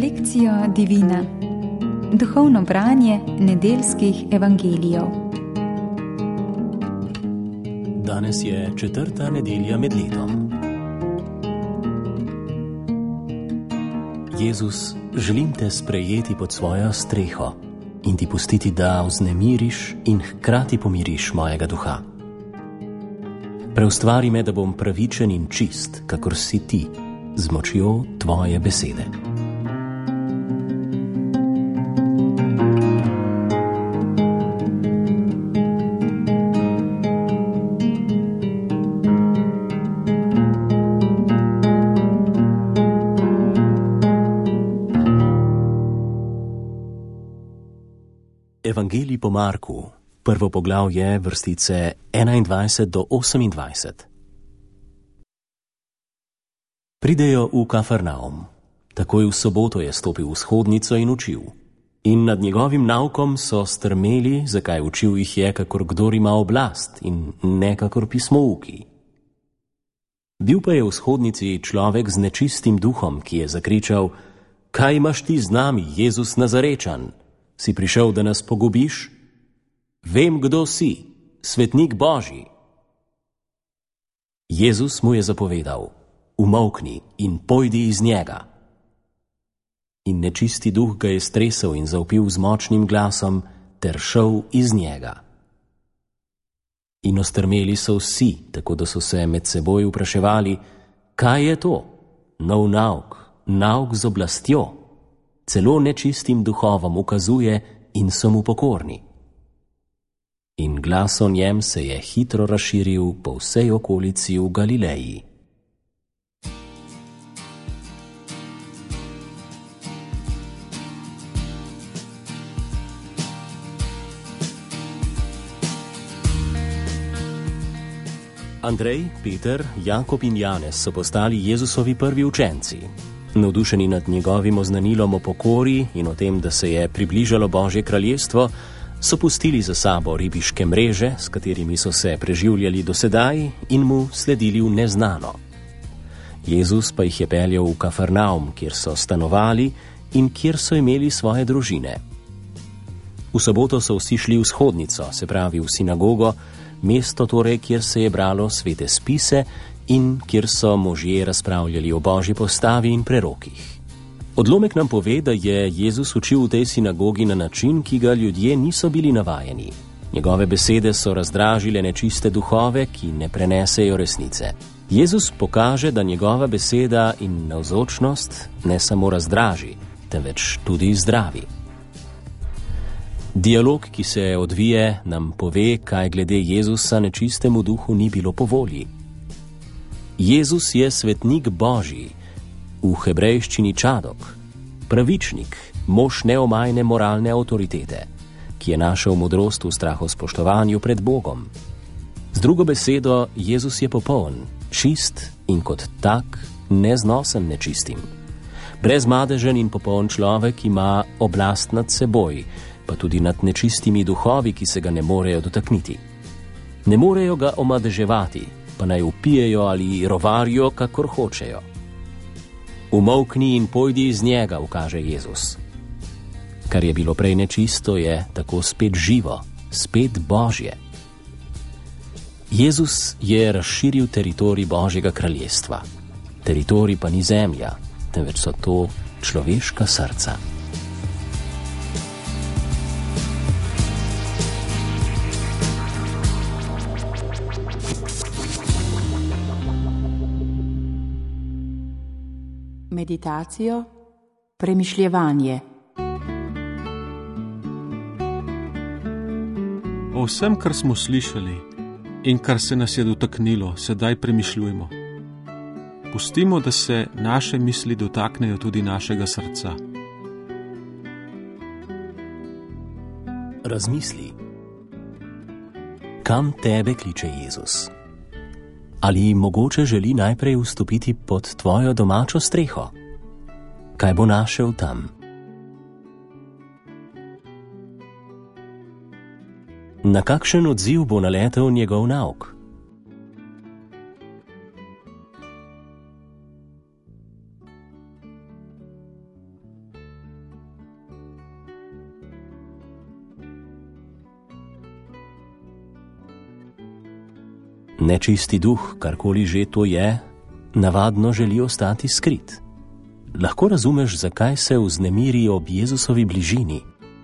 Lekcijo Divina. Duhovno branje nedeljskih evangelijev. Danes je 4. nedelja med letom. Jezus, želim te sprejeti pod svojo streho in ti pustiti, da vznemiriš in hkrati pomiriš mojega duha. Preustvari me, da bom pravičen in čist, kakor si ti, z močjo tvoje besede. Evangelij po Marku, prvo poglavje, vrstice 21 do 28. Pridejo v Kafarnaum. Takoj v soboto je stopil v shodnico in učil. In nad njegovim naukom so strmeli, zakaj učil jih je, kakor kdor ima oblast in ne kakor pismouki. Bil pa je v shodnici človek z nečistim duhom, ki je zakričal: Kaj imaš ti z nami, Jezus Nazarečan? Si prišel, da nas pogubiš? Vem, kdo si, svetnik Božji. Jezus mu je zapovedal: Umolkni in pojdi iz njega. In nečisti duh ga je stresel in zavpil z močnim glasom ter šel iz njega. In ostrmeli so vsi, tako da so se med seboj vpraševali: Kaj je to? Nov nauk, nauk z oblastjo. Celo nečistim duhovom ukazuje in so mu pokorni. In glas o njem se je hitro razširil po vsej okolici v Galileji. Andrej, Peter, Jakob in Janez so postali Jezusovi prvi učenci. Navdušeni nad njegovim oznanilom o pokori in o tem, da se je približalo Božje kraljestvo, so pustili za sabo ribiške mreže, s katerimi so se preživljali do sedaj, in mu sledili v neznano. Jezus pa jih je peljal v Kafarnaum, kjer so stanovali in kjer so imeli svoje družine. V soboto so vsi šli v shodnico, se pravi v sinagogo, mesto torej, kjer se je bralo svete spise in kjer so možje razpravljali o Božji postavi in prerokih. Odlomek nam pove, da je Jezus učil v tej sinagogi na način, ki ga ljudje niso bili navajeni. Njegove besede so razdražile nečiste duhove, ki ne prenesejo resnice. Jezus pokaže, da njegova beseda in navzočnost ne samo razdraži, temveč tudi zdravi. Dialog, ki se odvije, nam pove, kaj glede Jezusa nečistemu duhu ni bilo po volji. Jezus je svetnik Božji, v hebrejščini čadok, pravičnik, mož neomajne moralne avtoritete, ki je našel modrost v strahospoštovanju pred Bogom. Z drugo besedo, Jezus je popoln, čist in kot tak neznosen nečistim. Brezmadežen in popoln človek ima oblast nad seboj, pa tudi nad nečistimi duhovi, ki se ga ne morejo dotakniti. Ne morejo ga omadeževati, pa naj upijejo ali rovarijo, kakor hočejo. Umolkni in pojdi iz njega, ukaže Jezus. Kar je bilo prej nečisto, je tako spet živo, spet Božje. Jezus je razširil teritorij Božjega kraljestva. Teritorij pa ni zemlja, temveč so to človeška srca. Meditacijo, premišljevanje. O vsem, kar smo slišali in kar se nas je dotaknilo, sedaj premišljujemo. Pustimo, da se naše misli dotaknejo tudi našega srca. Razmisli. Kam tebe kliče Jezus? Ali mogoče želi najprej vstopiti pod tvojo domačo streho? Kaj bo našel tam? Na kakšen odziv bo naletel njegov nauk? Nečisti duh, karkoli že to je, navadno želi ostati skrit. Lahko razumeš, zakaj se vznemiri ob Jezusovi bližini.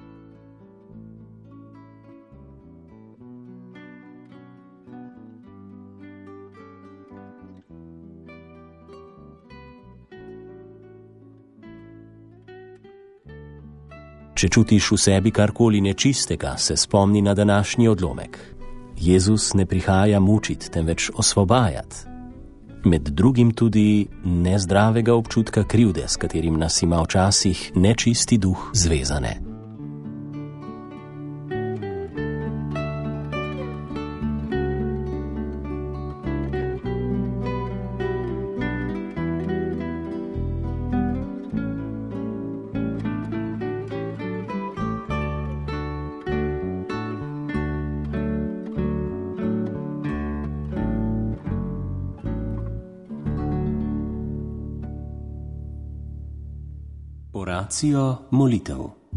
Če čutiš v sebi karkoli nečistega, se spomni na današnji odlomek. Jezus ne prihaja mučiti, temveč osvobajati. Med drugim tudi nezdravega občutka krivde, s katerim nas ima včasih nečisti duh zvezane. Oracijo molitev.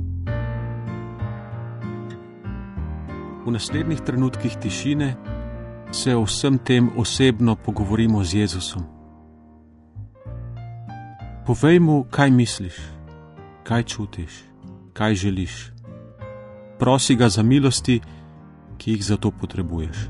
V naslednjih trenutkih tišine se o vsem tem osebno pogovorimo z Jezusom. Povej mu, kaj misliš, kaj čutiš, kaj želiš. Prosi ga za milosti, ki jih za to potrebuješ.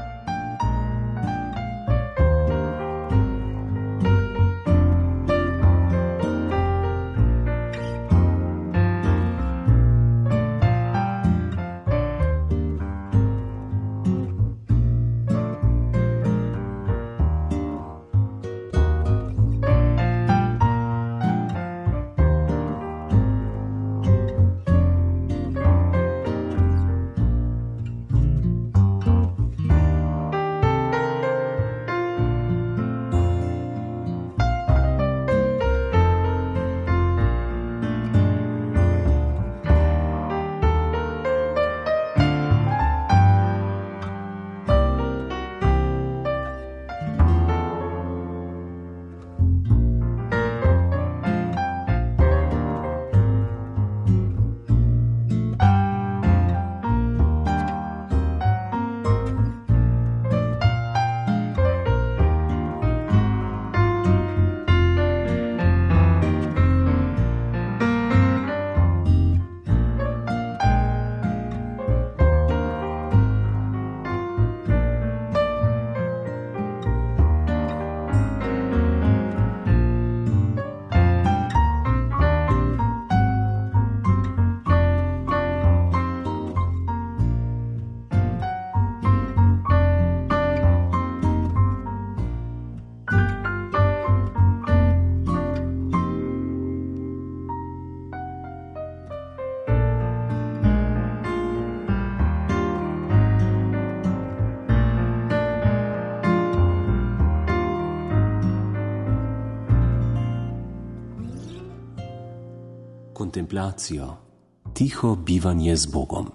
Kontemplacijo, tiho bivanje z Bogom.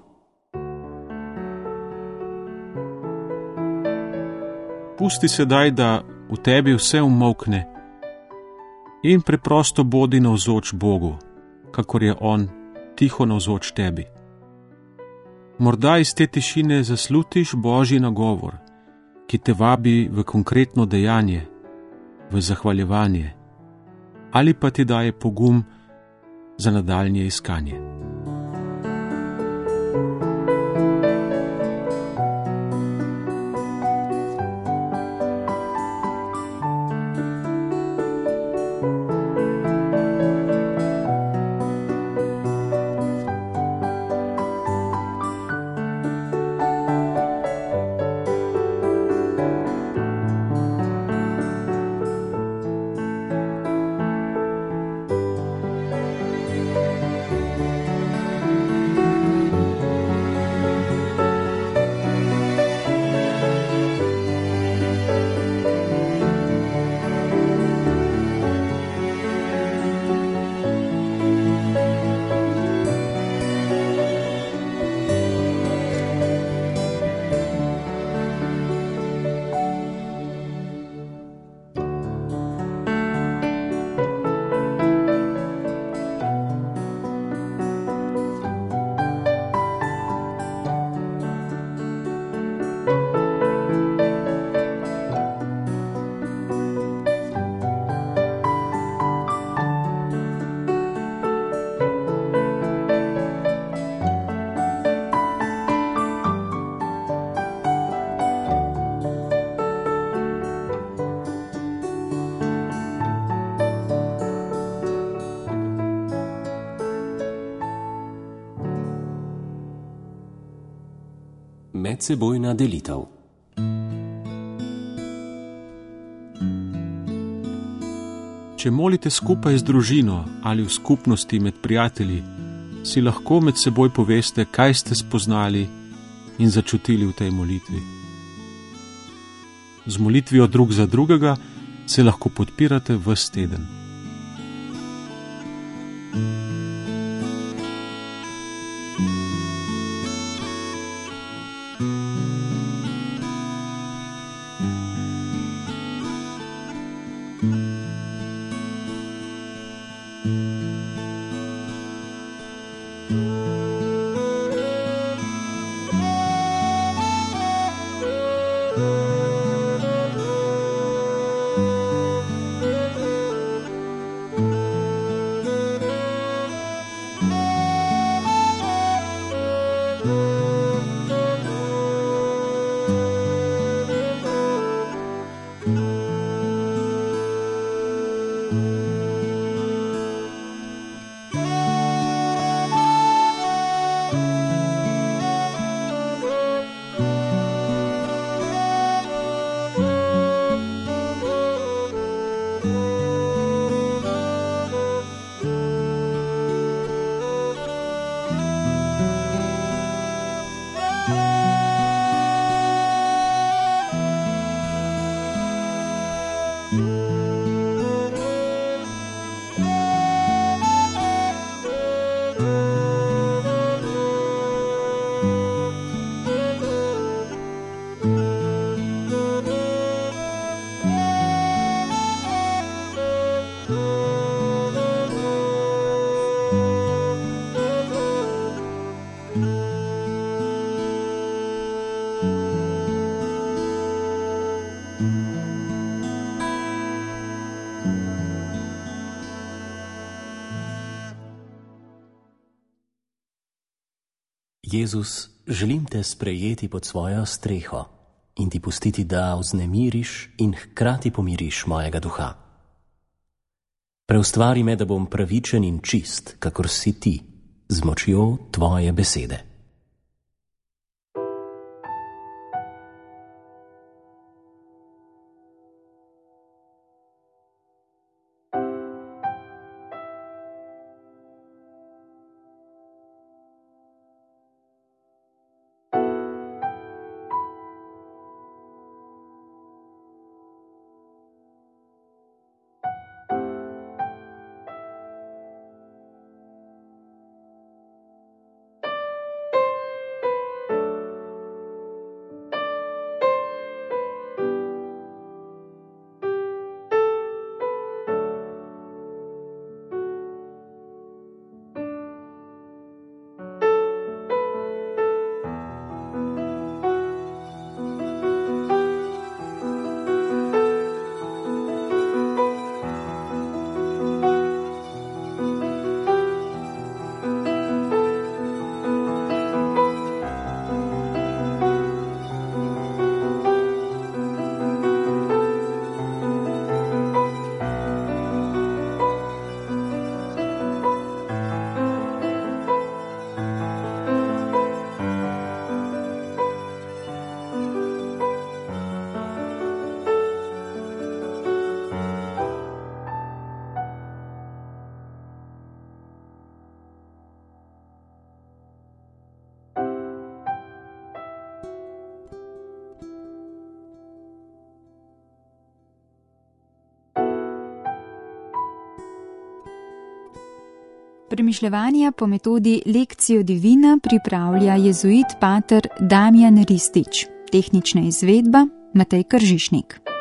Pusti sedaj, da v tebi vse umolkne in preprosto bodi navzoč Bogu, kakor je On tiho navzoč tebi. Morda iz te tišine zaslutiš Božji nagovor, ki te vabi v konkretno dejanje, v zahvaljevanje, ali pa ti daje pogum za nadaljnje iskanje. Medsebojna delitev. Če molite skupaj z družino ali v skupnosti med prijatelji, si lahko med seboj poveste, kaj ste spoznali in začutili v tej molitvi. Z molitvijo drug za drugega se lahko podpirate ves teden. Jezus, želim te sprejeti pod svojo streho in ti pustiti, da vznemiriš in hkrati pomiriš mojega duha. Preustvari me, da bom pravičen in čist, kakor si ti, z močjo tvoje besede. Premišljevanja po metodi Lectio Divina pripravlja jezuit pater Damjan Ristić, tehnična izvedba Matej Kržišnik.